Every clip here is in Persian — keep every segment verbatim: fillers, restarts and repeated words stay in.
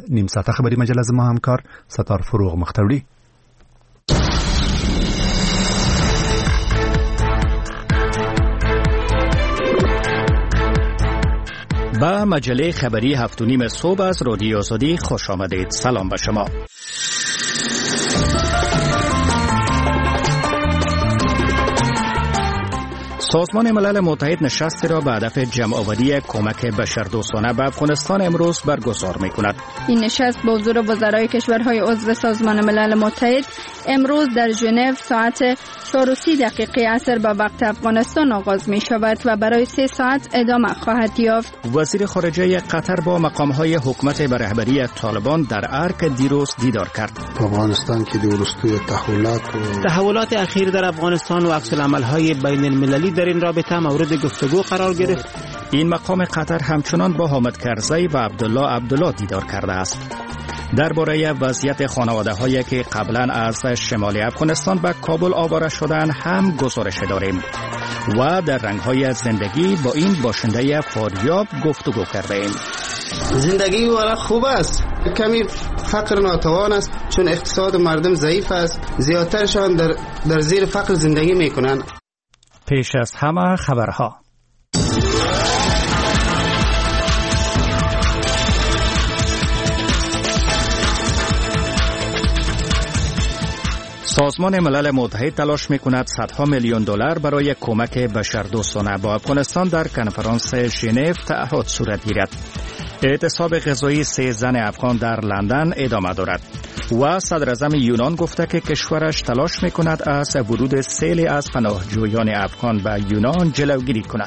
نیم ساعت خبری مجله زما همکار ستار فروغ مختوری. با مجله خبری هفت و نیم صبح از رادیو آزادی خوش آمدید. سلام به شما. سازمان ملل متحد نشستی را به هدف جمع‌آوری کمک بشردوستانه به افغانستان امروز برگزار می‌کند. این نشست با حضور وزرای کشورهای عضو سازمان ملل متحد امروز در ژنو ساعت چهار و سی دقیقه عصر به وقت افغانستان آغاز می شود و برای سه ساعت ادامه خواهد یافت. وزیر خارجه قطر با مقام‌های حکومت به رهبری طالبان در ارک دیروز دیدار کرد. افغانستان که دورستوی تحولات و تحولات اخیر در افغانستان و عکس‌العمل‌های بین المللی در این رابطه مورد گفتگو قرار گرفت. این مقام قطر همچنان با حامد کرزی و عبدالله عبدالله دیدار کرده است. درباره وضعیت خانواده‌هایی که قبلا از شمال افغانستان به کابل آواره شدند هم گزارش داریم و در رنگ‌های زندگی با این باشنده فاریاب گفتگو کردیم. زندگی والا خوب است، کمی فقر ناتوان است چون اقتصاد مردم ضعیف است، زیادترشان در در زیر فقر زندگی میکنند. پیش از همه خبرها. سازمان ملل متحد تلاش می‌کند صدها میلیون دلار برای کمک بشردوستانه با افغانستان در کنفرانس ژنو تعهد صورت گیرد. اعتصاب غذایی سه زن افغان در لندن ادامه دارد و صدر اعظم یونان گفته که کشورش تلاش می‌کند از ورود سیلی از پناهجویان افغان به یونان جلوگیری کند.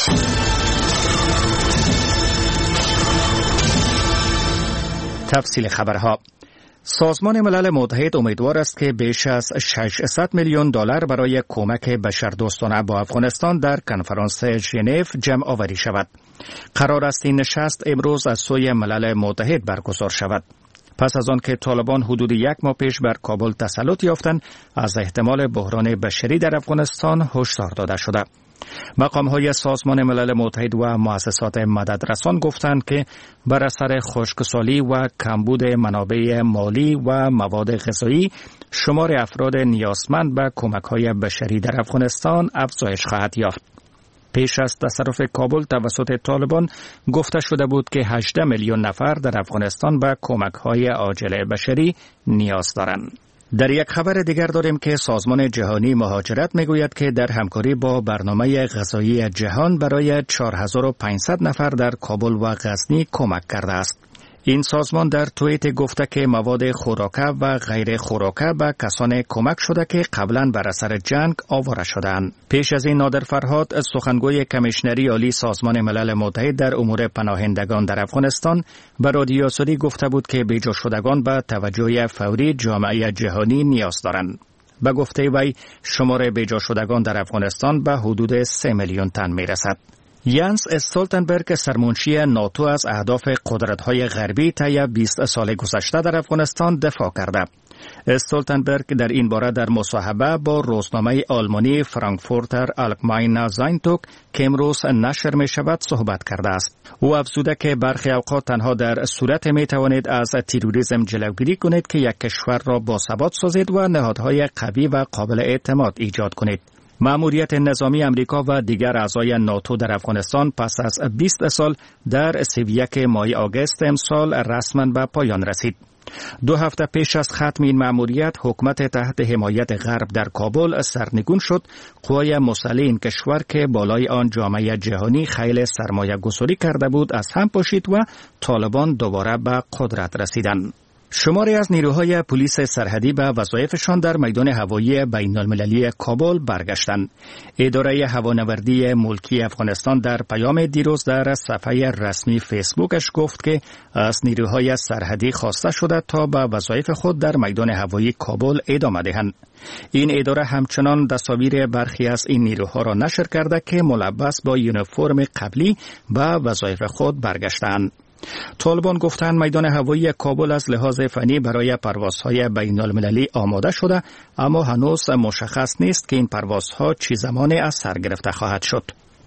تفصیل خبرها. سازمان ملل متحد امیدوار است که بیش از ششصد میلیون دلار برای کمک بشردوستانه با افغانستان در کنفرانس ژنو جمع آوری شود. قرار است این نشست امروز از سوی ملل متحد برگزار شود. پس از آن که طالبان حدود یک ماه پیش بر کابل تسلط یافتند، از احتمال بحران بشری در افغانستان هشدار داده شده. مقام‌های سازمان ملل متحد و مؤسسات مددرسان گفتند که بر اثر خشکسالی و کمبود منابع مالی و مواد غذایی، شمار افراد نیازمند به کمک‌های بشری در افغانستان افزایش خواهد یافت. پیش از تصرف کابل توسط طالبان گفته شده بود که هجده میلیون نفر در افغانستان به کمک‌های عاجل بشری نیاز دارند. در یک خبر دیگر داریم که سازمان جهانی مهاجرت میگوید که در همکاری با برنامه غذایی جهان برای چهار هزار و پانصد نفر در کابل و غزنی کمک کرده است. این سازمان در توییت گفته که مواد خوراکه و غیر خوراکه به کسان کمک شده که قبلا بر اثر جنگ آواره شدند. پیش از این نادر فرهاد سخنگوی کمیشنری عالی سازمان ملل متحد در امور پناهندگان در افغانستان به رادیو آزادی گفته بود که بیجا شدگان به توجه فوری جامعه جهانی نیاز دارند. به گفته وی شمار بیجا شدگان در افغانستان به حدود سه میلیون تن میرسد. یانس استولتنبرگ سرمنشی ناتو از اهداف قدرت‌های غربی طی بیست سال گذشته در افغانستان دفاع کرده. استولتنبرگ در این باره در مصاحبه با روزنامه آلمانی فرانکفورتر آلگماینه زاینتوگ که امروز نشر می شود صحبت کرده است. او افزوده که برخی اوقات تنها در صورت می توانید از تروریسم جلوگیری کنید که یک کشور را باثبات سازید و نهادهای قوی و قابل اعتماد ایجاد کنید. مأموریت نظامی امریکا و دیگر اعضای ناتو در افغانستان پس از بیست سال در سی و یک ماه آگوست امسال رسما به پایان رسید. دو هفته پیش از ختم این مأموریت، حکومت تحت حمایت غرب در کابل سرنگون شد. قوای مسلح این کشور که بالای آن جامعه جهانی خیلی سرمایه گذاری کرده بود از هم پاشید و طالبان دوباره به قدرت رسیدند. شماری از نیروهای پلیس سرحدی به وظایفشان در میدان هوایی بین المللی کابل برگشتند. اداره هوانوردی ملکی افغانستان در پیام دیروز در صفحه رسمی فیسبوکش گفت که از نیروهای سرحدی خواسته شده تا به وظایف خود در میدان هوایی کابل ادامه دهند. این اداره همچنان تصاویر برخی از این نیروها را نشر کرده که ملبس با یونیفرم قبلی به وظایف خود برگشتند. طالبان گفتند میدان هوایی کابل از لحاظ فنی برای پروازهای بین المللی آماده شده، اما هنوز مشخص نیست که این پروازها چه زمانی از سر گرفته خواهد شد.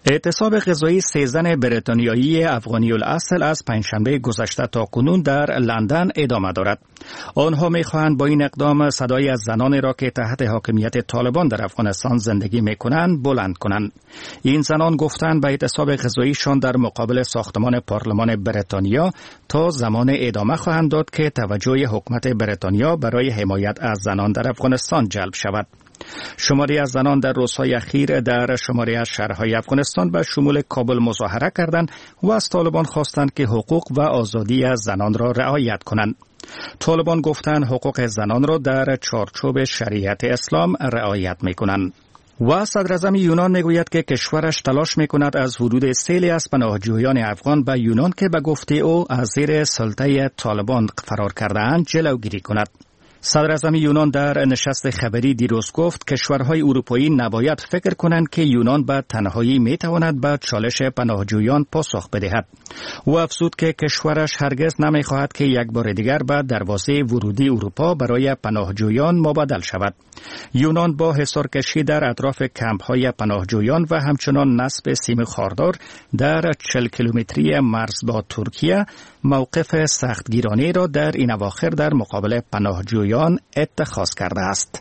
اعتصاب غذایی سه زن بریتانیایی افغانی الاصل از پنجشنبه گذشته تا کنون در لندن ادامه دارد. آنها می‌خواهند با این اقدام صدای از زنانی را که تحت حاکمیت طالبان در افغانستان زندگی می‌کنند بلند کنند. این زنان گفتند به اعتصاب غذاییشان در مقابل ساختمان پارلمان بریتانیا تا زمان ادامه خواهند داد که توجه حکومت بریتانیا برای حمایت از زنان در افغانستان جلب شود. شماری از زنان در روزهای اخیر در شماری از شهرهای افغانستان به شمول کابل مظاهره کردند و از طالبان خواستند که حقوق و آزادی از زنان را رعایت کنند. طالبان گفتند حقوق زنان را در چارچوب شریعت اسلام رعایت می‌کنند. و صدراعظم یونان میگوید که کشورش تلاش میکند از ورود سیلی از پناهجویان افغان به یونان که به گفته او از زیر سلطه طالبان فرار کرده‌اند جلوگیری کند. صدراعظم یونان در نشست خبری دیروز گفت کشورهای اروپایی نباید فکر کنند که یونان به تنهایی میتواند به چالش پناهجویان پاسخ بدهد. او افزود که کشورش هرگز نمیخواهد که یک بار دیگر به دروازه ورودی اروپا برای پناهجویان مبادل شود. یونان با حصارکشی در اطراف کمپ‌های پناهجویان و همچنان نصب سیم خاردار در چهل کیلومتری مرز با ترکیه موقف سختگیرانه را در این اواخر در مقابل پناهجویان اتخاذ کرده است.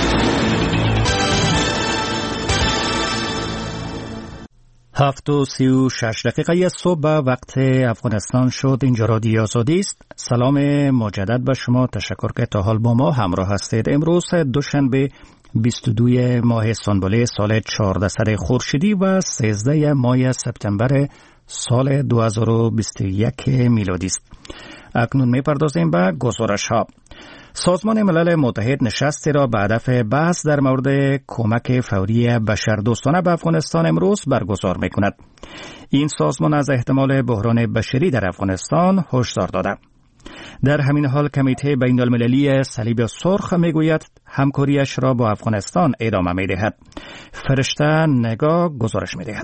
هفت و سی و شش دقیقه صبح وقت افغانستان شد. اینجا رادیو آزادی است. سلام مجدد به شما. تشکر که تا حال با ما همراه هستید. امروز دوشنبه بیست و دو ماه سنبله سال چهاردهصد خورشیدی و سیزده ماه سپتامبر سال دو هزار و بیست و یک میلادی است. اکنون می‌پردازیم به گزارش ها. سازمان ملل متحد نشستی را به هدف بحث در مورد کمک فوری بشردوستانه به افغانستان امروز برگزار می‌کند. این سازمان از احتمال بحران بشری در افغانستان هشدار داده. در همین حال کمیته بین المللی صلیب سرخ میگوید همکاریش را با افغانستان ادامه می‌دهد. فرشته نگاه گزارش می‌دهد.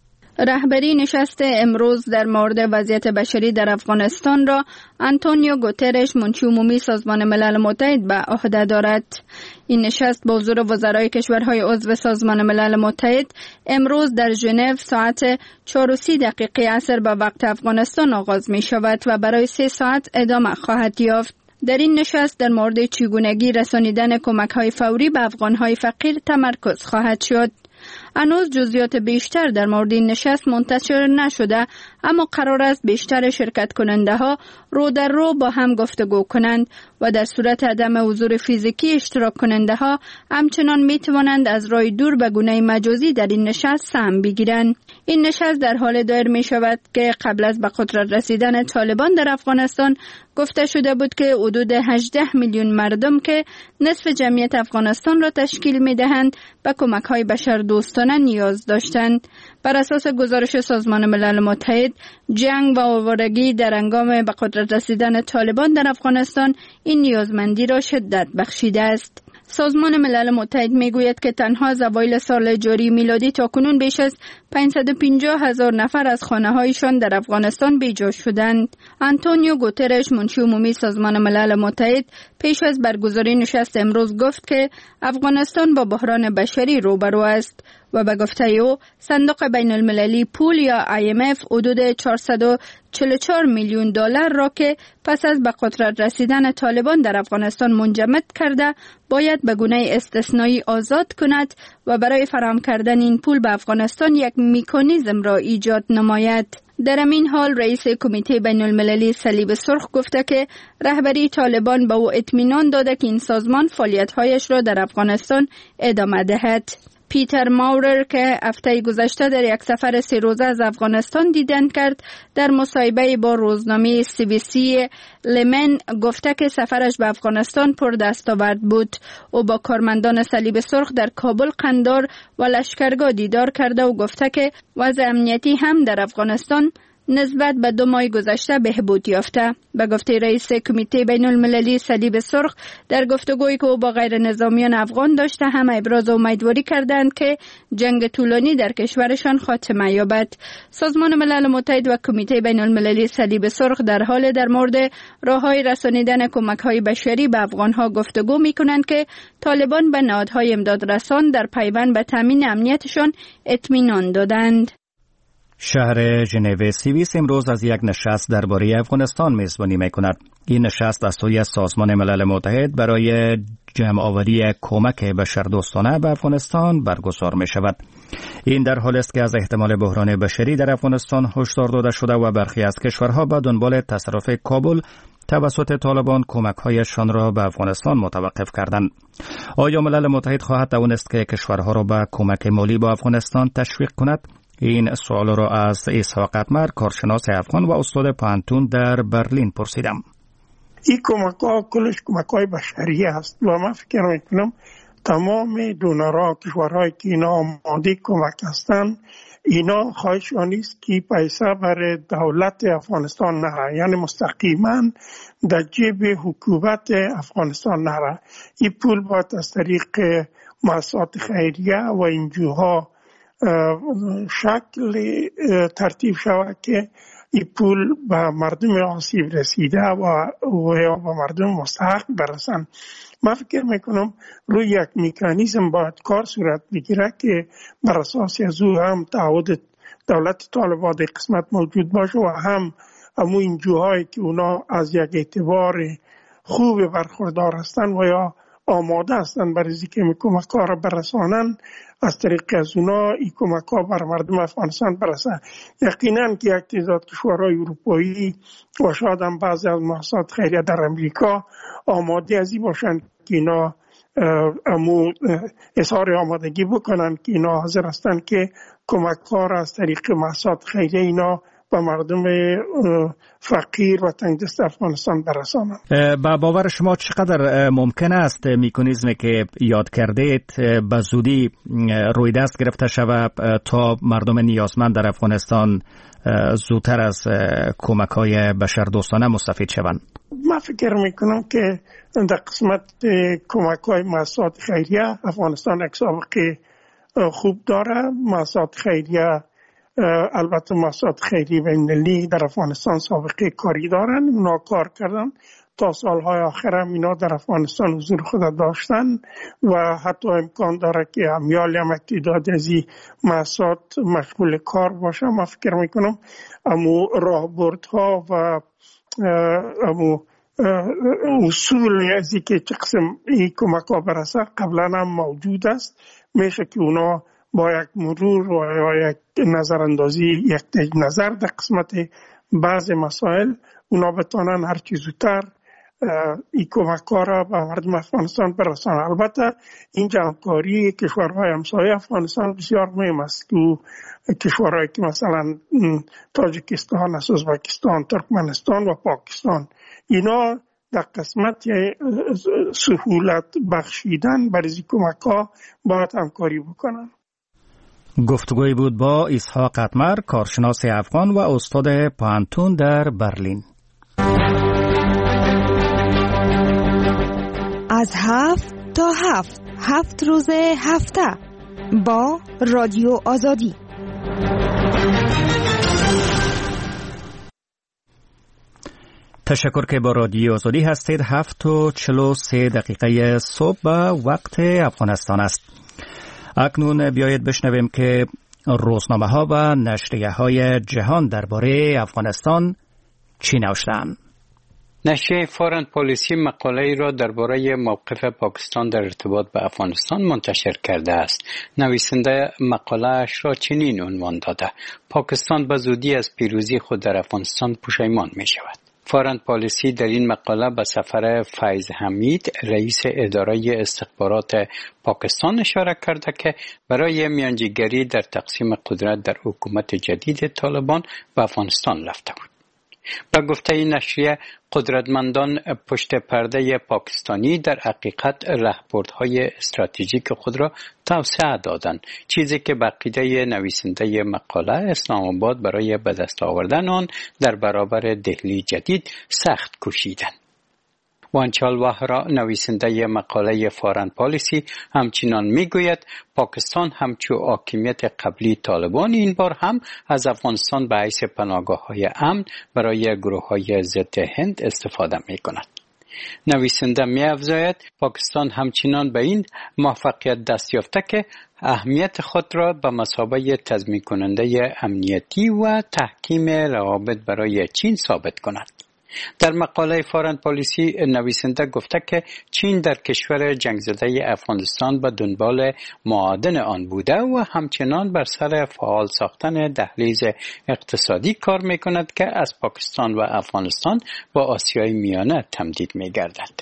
رهبری نشست امروز در مورد وضعیت بشری در افغانستان را آنتونیو گوترش منشی عمومی سازمان ملل متحد به عهده دارد. این نشست با حضور وزرای کشورهای عضو سازمان ملل متحد امروز در ژنو ساعت چهار و سی دقیقه عصر به وقت افغانستان آغاز می شود و برای سه ساعت ادامه خواهد یافت. در این نشست در مورد چگونگی رسانیدن کمک‌های فوری به افغان‌های فقیر تمرکز خواهد شد. هنوز جزئیات بیشتر در مورد این نشست منتشر نشده، اما قرار است بیشتر شرکت کننده ها رو در رو با هم گفتگو کنند و در صورت عدم حضور فیزیکی اشتراک کننده ها همچنان می توانند از راه دور به گونه مجازی در این نشست سهم بگیرند. این نشست در حال دایر می شود که قبل از به قدرت رسیدن طالبان در افغانستان گفته شده بود که حدود هجده میلیون مردم که نصف جمعیت افغانستان را تشکیل می دهند به کمک های بشردوستانه نیاز داشتند. بر اساس گزارش سازمان ملل متحد، جنگ و آوارگی در هنگام به قدرت رسیدن طالبان در افغانستان این نیازمندی را شدت بخشیده است. سازمان ملل متحد میگوید که تنها از اوایل سال جاری میلادی تا کنون بیش از پانصد و پنجاه هزار نفر از خانه‌هایشان در افغانستان بیجا شدند. آنتونیو گوترش منشی عمومی سازمان ملل متحد پیش از برگزاری نشست امروز گفت که افغانستان با بحران بشری روبرو است و به گفته او صندوق بین المللی پول یا آی ام اف حدود چهارصد و چهل و چهار میلیون دلار را که پس از به قدرت رسیدن طالبان در افغانستان منجمد کرده باید به گونه استثنایی آزاد کند و برای فراهم کردن این پول به افغانستان یک مکانیزم را ایجاد نماید. در این حال رئیس کمیته بین المللی صلیب سرخ گفته که رهبری طالبان به او اطمینان داده که این سازمان فعالیت‌هایش را در افغانستان ادامه دهد. پیتر ماورر که هفته گذشته در یک سفر سه روزه از افغانستان دیدن کرد، در مصاحبه با روزنامه سی بی سی لمن گفته که سفرش به افغانستان پر دستاورد بود. او با کارمندان صلیب سرخ در کابل، قندار و لشکرگاه دیدار کرده و گفته که وضع امنیتی هم در افغانستان نسبت به دو ماه گذشته بهبود یافته. به گفته رئیس کمیته بین المللی صلیب سرخ، در گفتگویی که او با غیر نظامیان افغان داشته هم ابراز امیدواری کردند که جنگ طولانی در کشورشان خاتمه یابد. سازمان ملل متحد و کمیته بین المللی صلیب سرخ در حال در مورد راههای رسانیدن کمک‌های بشری به افغان‌ها گفتگو می‌کنند که طالبان به نهادهای امدادرسان در پیوند به تامین امنیتشان اطمینان دادند. شهر ژنو سوئیس امروز از یک نشست درباره افغانستان میزبانی میکند. این نشست از سوی سازمان ملل متحد برای جمع‌آوری کمک بشردوستانه به افغانستان برگزار می شود. این در حالی است که از احتمال بحران بشری در افغانستان هشدار داده شده و برخی از کشورها به دنبال تصرف کابل توسط طالبان کمک‌هایشان را به افغانستان متوقف کردند. آیا ملل متحد خواهد توانست که کشورها را به کمک مالی به افغانستان تشویق کند؟ این سوال را از اسحاق اتمر، کارشناس افغان و استاد پانتون در برلین پرسیدم. این کمک‌ها کلش کمک‌های بشری است و من فکر می‌کنم تمام دونرها، کشورهایی که اینا آماده کمک هستند، اینا خواهشان نیست که پیسه برای دولت افغانستان نره، یعنی مستقیما در جیب حکومت افغانستان نره. این پول باید از طریق مؤسسات خیریه و انجوها شکل ترتیب شود که این پول به مردم آسیب رسیده و یا به مردم مستحق برسن. من فکر میکنم روی یک مکانیزم باید کار صورت بگیره که بر اساس از او هم تعهد دولت طالبان در قسمت موجود باشه و هم همون انجوهایی که اونا از یک اعتبار خوب برخوردار هستن و یا آماده هستن برای اینکه کمک ها را برسانن، از طریق از اونا این کمک ها بر مردم افغانستان برسه. یقینا که یک تعداد کشورهای اروپایی و شاید هم بعضی از مؤسسات خیریه در امریکا آماده از این باشند که اینا امو اظهار آمادگی بکنن که اینا حاضر هستند که کمک ها را از طریق مؤسسات خیریه اینا به مردم فقیر و تنگدست افغانستان برسانند. با باور شما چقدر ممکن است مکانیزمی که یاد کردید به زودی روی دست گرفته شود تا مردم نیازمند در افغانستان زودتر از کمک های بشردوستانه مستفید شوند؟ من فکر میکنم که در قسمت کمک های مؤسسات خیریه افغانستان یک سابقه خوب داره. مؤسسات خیریه البته مؤسسات خیریه بین‌المللی در افغانستان سابقه کاری دارن، اونا کار کردن تا سالهای آخر هم اینا در افغانستان حضور خود داشتن و حتی امکان داره که امیال هم تعداد از این مؤسسات مشغول کار باشه. من فکر میکنم امو راهبردها و امو اصول از که چه قسم این کمک ها برسه قبلا هم موجود است. میشه که اونا با یک مرور و یک نظراندازی، یک تجدید نظر در قسمت بعض مسائل اونا بتانن هر چیز زودتر این کمک ها را به مردم افغانستان برسانن. البته این جمعکاری کشورهای همسایه افغانستان بسیار مهم است که کشورهایی که مثلا تاجیکستان، ازبکستان، ترکمنستان و پاکستان اینا در قسمت سهولت بخشیدن برای کمک ها باید همکاری بکنن. گفتگوی بود با اسحاق اتمر، کارشناس افغان و استاد پانتون در برلین. از هفت تا هفت هفت روز هفته با رادیو آزادی. تشکر که با رادیو آزادی هستید. هفت و چل و سه دقیقه صبح به وقت افغانستان است. اکنون بیایید بشنویم که روزنامه ها و نشریه های جهان درباره افغانستان چی نوشتند. نشریه فارن پالیسی مقاله‌ای را درباره موقف پاکستان در ارتباط به افغانستان منتشر کرده است. نویسنده مقاله‌اش را چنین عنوان داده: پاکستان به زودی از پیروزی خود در افغانستان پشیمان می شود. فارن پالیسی در این مقاله به سفر فیض حمید، رئیس اداره استخبارات پاکستان اشاره کرده که برای میانجیگری در تقسیم قدرت در حکومت جدید طالبان به افغانستان رفته بود. به گفته این نشریه، قدرتمندان پشت پرده پاکستانی در حقیقت راهبردهای استراتژیک خود را توسعه دادند، چیزی که به عقیده نویسنده مقاله اسلام آباد برای به دست آوردن آن در برابر دهلی جدید سخت کوشیدند. وانچال وهرا، نویسنده مقاله فارن پالیسی، همچنان میگوید پاکستان همچو حاکمیت قبلی طالبان این بار هم از افغانستان به حیث پناهگاه‌های امن برای گروه‌های ضد هند استفاده می‌کند. نویسنده می افزاید پاکستان همچنان به این موفقیت دست یافته که اهمیت خود را به مثابه تضمین کننده امنیتی و تحکیم روابط برای چین ثابت کند. در مقاله فارن پالیسی نویسنده گفته که چین در کشور جنگ زده افغانستان به دنبال معادن آن بوده و همچنان بر سر فعال ساختن دهلیز اقتصادی کار می کند که از پاکستان و افغانستان با آسیای میانه تمدید می گردد.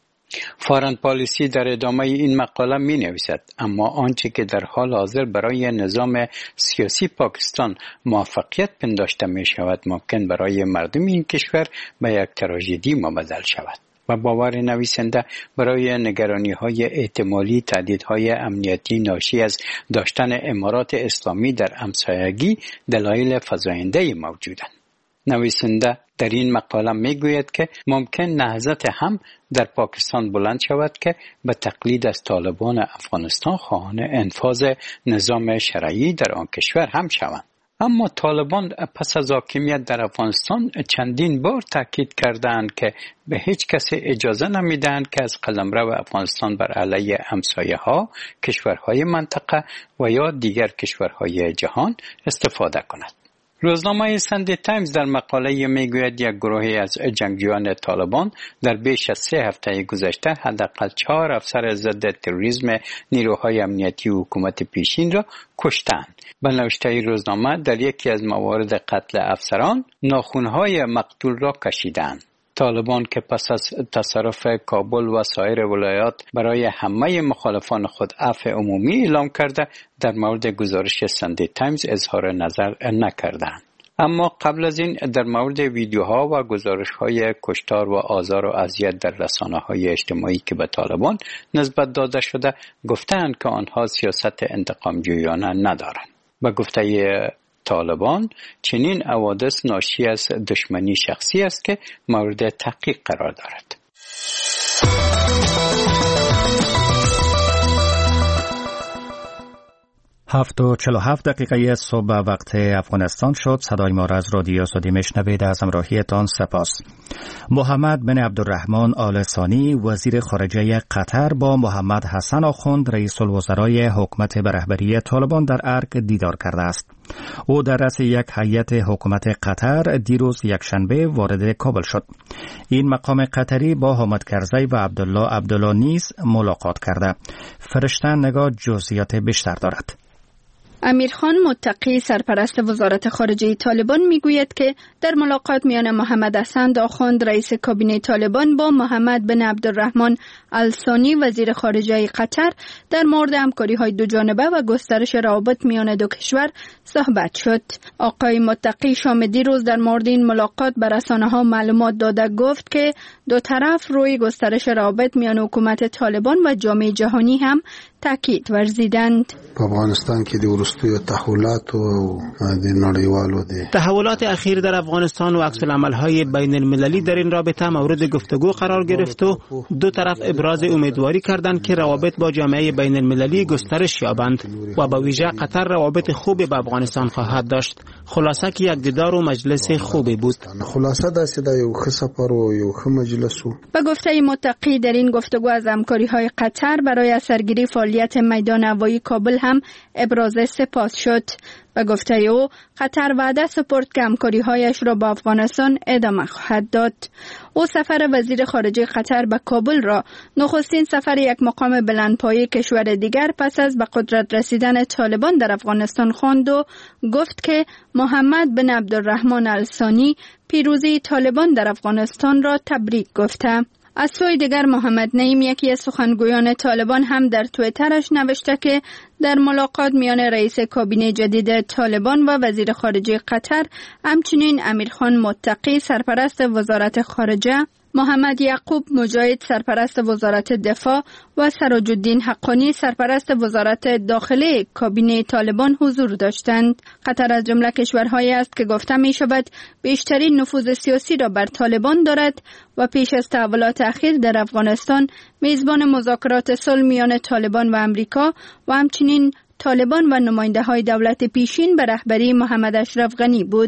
فارن پالیسی در ادامه این مقاله می نویسد اما آنچه که در حال حاضر برای نظام سیاسی پاکستان موفقیت پنداشته می شود ممکن برای مردم این کشور به یک تراژدی مبدل شود. و باور نویسنده برای نگرانی های احتمالی تهدیدهای امنیتی ناشی از داشتن امارات اسلامی در همسایگی دلایل فزاینده موجودند. نویسنده در این مقاله می گوید که ممکن نهضت هم در پاکستان بلند شود که به تقلید از طالبان افغانستان خواهان انفاذ نظام شرعی در آن کشور هم شوند. اما طالبان پس از حاکمیت در افغانستان چندین بار تاکید کردند که به هیچ کسی اجازه نمیدهند که از قلمرو افغانستان بر علیه همسایه ها، کشورهای منطقه و یا دیگر کشورهای جهان استفاده کند. روزنامه ساندی تایمز در مقاله میگوید یک گروهی از جنگجویان طالبان در بیش از سه هفته گذشته حداقل چهار افسر ضد تروریسم نیروهای امنیتی و حکومت پیشین را کشتند. به نوشته روزنامه در یکی از موارد قتل افسران ناخونهای مقتول را کشیدند. طالبان که پس از تصرف کابل و سایر ولایات برای همه مخالفان خود عفو عمومی اعلام کرده در مورد گزارش ساندی تایمز اظهار نظر نکردند. اما قبل از این در مورد ویدیوها و گزارش‌های کشتار و آزار و اذیت در رسانه‌های اجتماعی که به طالبان نسبت داده شده گفتند که آنها سیاست انتقام‌جویانه ندارند. به گفته طالبان چنین حوادث ناشی از دشمنی شخصی است که مورد تحقیق قرار دارد. هفت و چل و هفت دقیقه صبح وقت افغانستان شد. صدای ما را از رادیو آزادی میشنوید. از همراهیتان سپاس. محمد بن عبدالرحمن آل ثانی وزیر خارجه قطر با محمد حسن آخوند رئیس الوزرای حکومت به رهبری طالبان در ارگ دیدار کرده است. او در رأس یک هیئت حکومت قطر دیروز یکشنبه وارد کابل شد. این مقام قطری با حامد کرزی و عبدالله عبدالله نیز ملاقات کرده. فرشته نگاه جزئیات بیشتر دارد. امیرخان متقی سرپرست وزارت خارجه طالبان میگوید که در ملاقات میان محمد حسن آخوند رئیس کابینه طالبان با محمد بن عبدالرحمن آل ثانی وزیر خارجه قطر در مورد همکاری‌های دو جانبه و گسترش روابط میان دو کشور صحبت شد. آقای متقی شام دیروز در مورد این ملاقات به رسانه‌ها معلومات داده گفت که دو طرف روی گسترش روابط میان حکومت طالبان و جامعه جهانی هم تاکید ورزیدند. افغانستان کې د ورستیو تحولات او د نړیوالو د تحولات اخیر در افغانستان و عکس العمل‌های بین المللی در این رابطه مورد گفتگو قرار گرفت و دو طرف ابراز امیدواری کردند که روابط با جامعه بین المللی گسترش یابند و به ویژه قطر روابط خوبی با افغانستان خواهد داشت. خلاصه که یک دیدار و مجلس خوبی بود. خلاصه داسې د یو ښه سفر و یو ښه مجلس و. به گفته متقی در این گفتگو از همکاری‌های قطر برای اثرگیری فعالیت میدان هوایی کابل هم ابراز سپاس شد. به گفته او قطر وعده سپرد که همکاری‌هایش را با افغانستان ادامه خواهد داد. او سفر وزیر خارجه قطر به کابل را نخستین سفر یک مقام بلندپایه کشور دیگر پس از به قدرت رسیدن طالبان در افغانستان خواند و گفت که محمد بن عبدالرحمن آل ثانی پیروزی طالبان در افغانستان را تبریک گفته. از سوی دیگر محمد نعیم یکی از سخنگویان طالبان هم در توییترش نوشته که در ملاقات میان رئیس کابینه جدید طالبان و وزیر خارجه قطر همچنین امیرخان متقی سرپرست وزارت خارجه، محمد یعقوب مجاهد سرپرست وزارت دفاع و سراج الدین حقانی سرپرست وزارت داخله کابینه طالبان حضور داشتند. قطر از جمله کشورهایی است که گفته می شود بیشترین نفوذ سیاسی را بر طالبان دارد و پیش از تحولات اخیر در افغانستان میزبان مذاکرات صلح میان طالبان و امریکا و همچنین طالبان و نماینده های دولت پیشین به رهبری محمد اشرف غنی بود.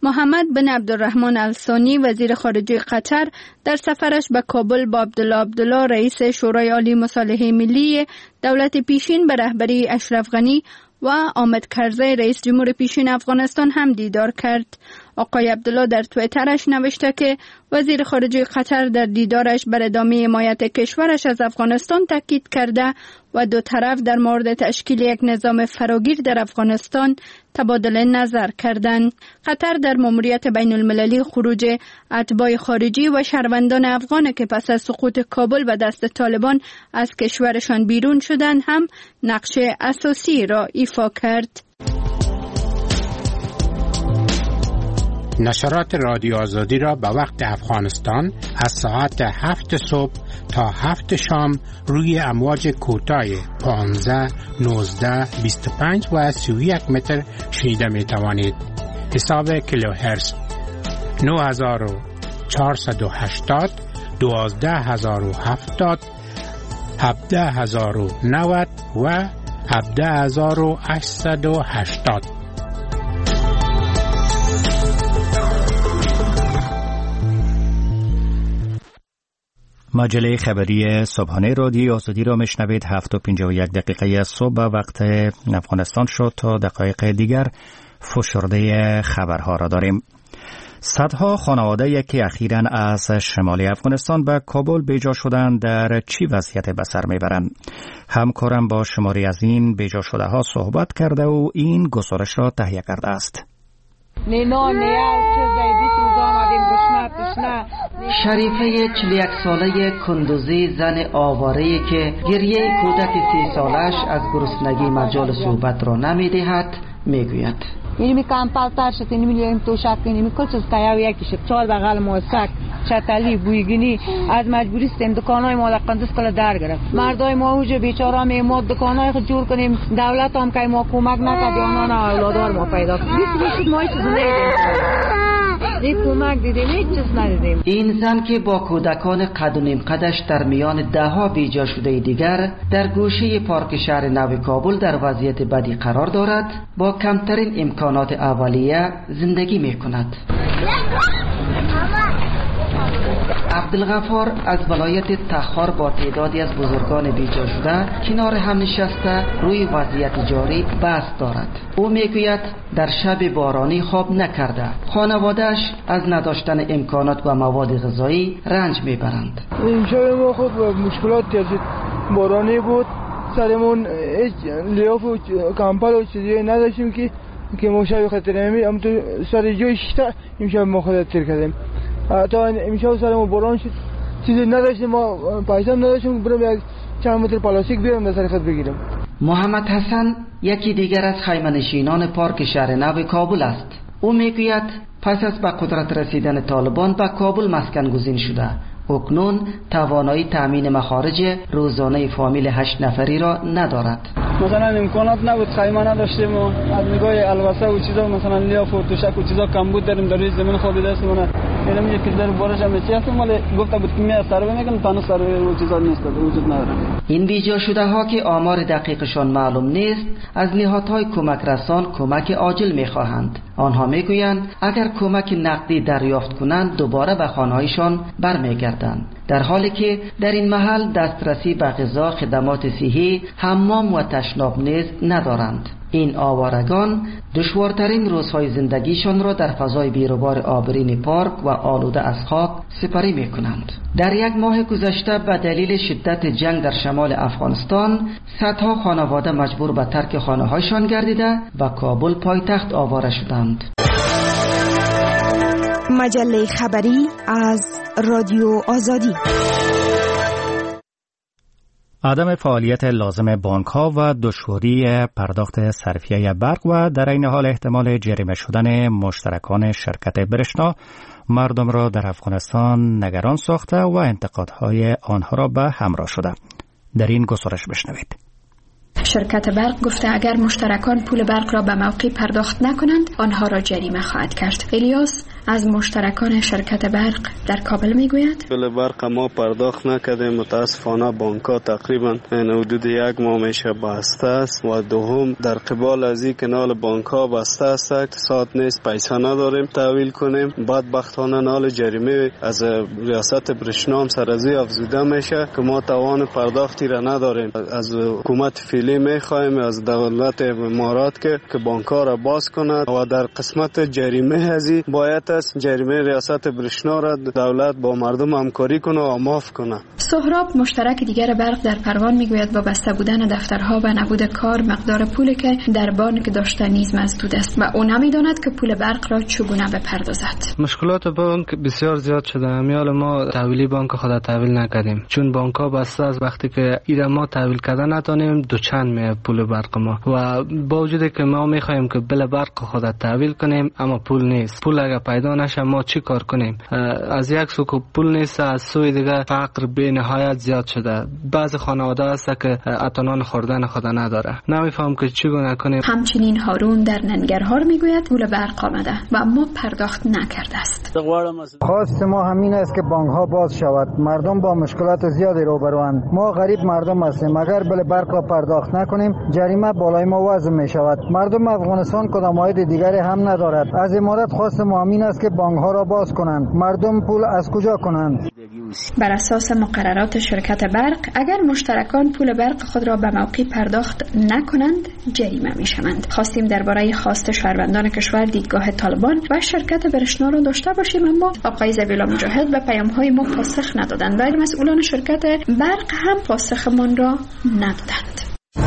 محمد بن عبدالرحمن الثانی وزیر خارجه قطر در سفرش به کابل با عبدالله عبدالله رئیس شورای عالی مصالحه ملی دولت پیشین به رهبری اشرف غنی و حامد کرزی رئیس جمهور پیشین افغانستان هم دیدار کرد. آقای عبدالله در توییترش نوشته که وزیر خارجه قطر در دیدارش بر ادامه حمایت کشورش از افغانستان تاکید کرده و دو طرف در مورد تشکیل یک نظام فراگیر در افغانستان تبادل نظر کردند. قطر در ماموریت بین المللی خروج اتباع خارجی و شهروندان افغان که پس از سقوط کابل به دست طالبان از کشورشان بیرون شدند هم نقش اساسی را ایفا کرد. نشرات رادیو آزادی را به وقت افغانستان از ساعت هفت صبح تا هفت شام روی امواج کوتاه پانزده، نوزده، بیست و پنج و سی و یک متر شنیده می توانید. حساب کیلوهرتز نه هزار و چهارصد و هشتاد، دوازده هزار و هفتاد، هفده هزار و نود و هفده هزار و هشتصد و هشتاد. مجله خبری صبحانه رادیوی آزادی را میشنوید. هفت و پنجاه و یک دقیقه صبح وقت افغانستان شد. تا دقایق دیگر فشرده خبرها را داریم. صدها خانواده که اخیراً از شمال افغانستان به کابل بیجا شدند در چی وضعیت به سر میبرند؟ همکارم با شماری از این بیجا شده ها صحبت کرده و این گزارش را تهیه کرده است. شریفه چهل و یک ساله کندوزی، زن آواره‌ای که گریه کودک سی سالش از گرسنگی مجال صحبت را نمی‌دهد میگوید: اینی میکنم پالتر شد، اینی میلیون توشک، اینی میکنم چیز کایاو یکی شد، چهار بغل موسک، چتلی، بویگینی، از مجبوری ستیم دکانای ما لقندس کلا در گرفت. مردای ما اوج بیچاره میمود دکانای خود جور کنیم، دولت هم که ما کمک نکرد، آنان اولادار ما پیدا کرد. بیشتر ما چیز ندیدیم. این زن که با کودکان قد و نیم قدش در میان ده ها بیجا شده دیگر در گوشه پارک شهر نو کابل در وضعیت بدی قرار دارد، با کمترین امکانات اولیه زندگی می کند. عبدالغفار از ولایت تخار با تعدادی از بزرگان بیجا شده کنار هم نشسته روی وضعیت جاری بحث دارد. او میگوید در شب بارانی خواب نکرده، خانواده‌اش از نداشتن امکانات و مواد غذایی رنج میبرند. این شب ما خود مشکلات از بارانی بود، سرمون هیچ لیاف و کمپل و چیزی نداشتیم که که ما شب خطر نمی ام تو سر جای شتا امشب ما خودت تیر کردیم. تا امشب سرمون باران شد، چیزی نداشتیم، ما پیسه نداشتیم بریم یک چند متر پلاستیک بیارم در سر خود بگیرم. محمد حسن یکی دیگر از خیمه‌نشینان پارک شهر نو کابل است. او میگوید پس از به قدرت رسیدن طالبان به کابل مسکن گزین شده. اکنون توانایی تامین مخارج روزانه فامیل هشت نفری را ندارد. مثلا امکانات نبود، خیمه نداشتیم و از نگاه البسه و چیزا مثلا لیاف و توشک و چیزا کم بود، داریم در روی زمین خود دستمون میرم یک کیلو بارش هم چی هست، ولی گفته بود که می سروه میکنم تانو سروه و چیزا نیست، وجود نداره. این بیجا شده ها که آمار دقیقشان معلوم نیست از نهادهای کمک رسان کمک عاجل میخواهند. آنها میگویند اگر کمک نقدی دریافت کنند دوباره به خانه‌هایشان برمیگردند، در حالی که در این محل دسترسی به غذا، خدمات صحی، حمام و تشناب نیز ندارند. این آوارگان دشوارترین روزهای زندگیشان را در فضای بیروبار آبرین پارک و آلوده از خاک سپری می کنند. در یک ماه گذشته به دلیل شدت جنگ در شمال افغانستان صدها خانواده مجبور به ترک خانه‌هایشان گردیده و کابل پایتخت آواره شدند. مجله خبری از رادیو آزادی. عدم فعالیت لازم بانک‌ها و دشواری پرداخت صرفیه برق و در این حال احتمال جریمه شدن مشترکان شرکت برشنا مردم را در افغانستان نگران ساخته و انتقادهای آنها را به همراه شده. در این گزارش بشنوید. شرکت برق گفته اگر مشترکان پول برق را به موقع پرداخت نکنند آنها را جریمه خواهد کرد. الیاس از مشترکان شرکت برق در کابل میگوید پول برق ما پرداخت نکردیم. متاسفانه بانک‌ها تقریبا حدود یک ماه میشه بسته است و دوم در قبال از این کنال بانک‌ها بسته است، اقتصاد نیست، پیسه نداریم تحویل کنیم. بدبختانه نال جریمه از ریاست برشنا هم سرازی افزوده میشه که ما توان پرداختی را نداریم. از حکومت فعلی میخوایم از دولت امارات که که بانک‌ها را باز کند و در قسمت جریمه ازی باید است جریمه ریاست برشنا را دولت با مردم همکاری کنه و معاف کنه. سهراب مشترک دیگر برق در پروان میگوید با بسته بودن دفترها و نبود کار مقدار پولی که در بانک داشته نیز مسدود است و او نمیداند که پول برق را چگونه بپردازد. مشکلات بانک بسیار زیاد شده. امیال ما تحویلی بانک خود تحویل نکردیم چون بانک ها بسته است. وقتی که ایره ما تحویل کردن نتونیم دو چند می پول برق ما و با وجود که ما میخوایم که بل برق خود تحویل کنیم اما پول نیست. پول اگر پیدا نشه ما چی کار کنیم؟ از یک سو پول نیست، از سوی دیگه فقر به نهایت زیاد شده. بعض خانواده هست که اتنان خوردن خود نداره. نمیفهم که چگونه کنیم. همچنین هارون در ننگرهار میگوید پول برق آمده و اما پرداخت نکرده است. خواست ما همین است که بانک ها باز شود. مردم با مشکلات زیادی روبروند. ما غریب مردم هستیم. اگر بل برق را پرداخت نکنیم جریمه بالای ما وضع می شود. مردم افغانستان کدام عاید دیگری هم ندارد. از امارات خواست ما همین است که بانک ها را باز کنند. مردم پول از کجا کنند؟ بر اساس مقررات شرکت برق اگر مشترکان پول برق خود را به موقع پرداخت نکنند جریمه می شوند. خواستیم درباره خواست شهروندان کشور دیدگاه طالبان و شرکت برشنا را داشته باشیم اما آقای ذبیحالله مجاهد به پیام های ما پاسخ ندادند و مسئولان شرکت برق هم پاسخمان را ندادند.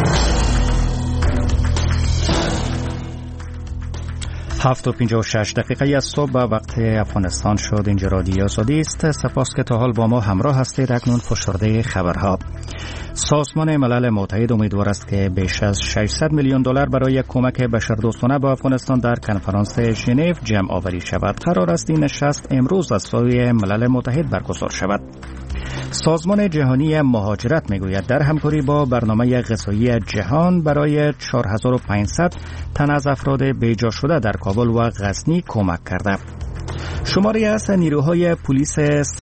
هفت و پنجاه و شش دقیقه از صبح وقت افغانستان شد. اینجا رادیو آزادی است. سپاس که تا حال با ما همراه هستید. اکنون پشترده خبرها. سازمان ملل متحد امیدوار است که بیش از ششصد میلیون دلار برای کمک بشردوستانه به افغانستان در کنفرانس ژنو جمع آوری شود. قرار است این نشست امروز از سوی ملل متحد برگزار شود. سازمان جهانی مهاجرت میگوید در همکاری با برنامه غذایی جهان برای چهار هزار و پانصد تن از افراد بیجا شده در کابل و غزنی کمک کرده. شماری از نیروهای پلیس